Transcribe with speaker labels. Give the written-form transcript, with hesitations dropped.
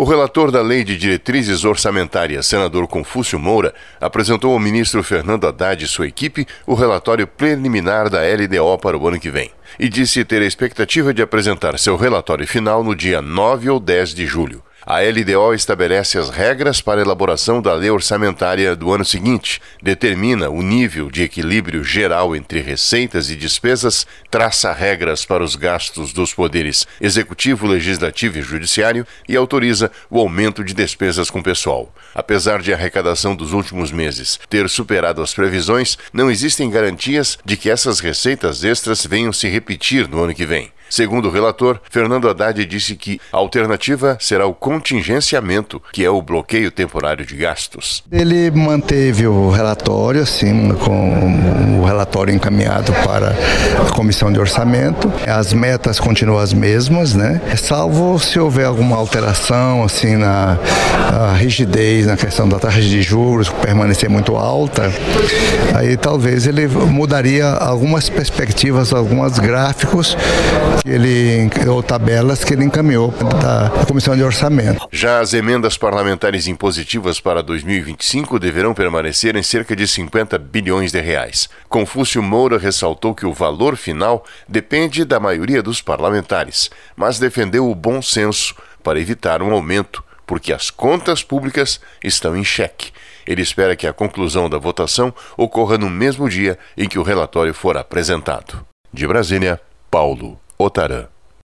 Speaker 1: O relator da Lei de Diretrizes Orçamentárias, senador Confúcio Moura, apresentou ao ministro Fernando Haddad e sua equipe o relatório preliminar da LDO para o ano que vem e disse ter a expectativa de apresentar seu relatório final no dia 9 ou 10 de julho. A LDO estabelece as regras para a elaboração da lei orçamentária do ano seguinte, determina o nível de equilíbrio geral entre receitas e despesas, traça regras para os gastos dos poderes executivo, legislativo e judiciário e autoriza o aumento de despesas com pessoal. Apesar de a arrecadação dos últimos meses ter superado as previsões, não existem garantias de que essas receitas extras venham se repetir no ano que vem. Segundo o relator, Fernando Haddad disse que a alternativa será o contingenciamento, que é o bloqueio temporário de gastos.
Speaker 2: Ele manteve o relatório, assim, com o relatório encaminhado para a Comissão de Orçamento. As metas continuam as mesmas, né? Salvo se houver alguma alteração, assim, na rigidez, na questão da taxa de juros, permanecer muito alta, aí talvez ele mudaria algumas perspectivas, alguns gráficos ou tabelas que ele encaminhou da Comissão de Orçamento.
Speaker 1: Já as emendas parlamentares impositivas para 2025 deverão permanecer em cerca de 50 bilhões de reais. Confúcio Moura ressaltou que o valor final depende da maioria dos parlamentares, mas defendeu o bom senso para evitar um aumento, porque as contas públicas estão em xeque. Ele espera que a conclusão da votação ocorra no mesmo dia em que o relatório for apresentado. De Brasília, Paulo Otarã.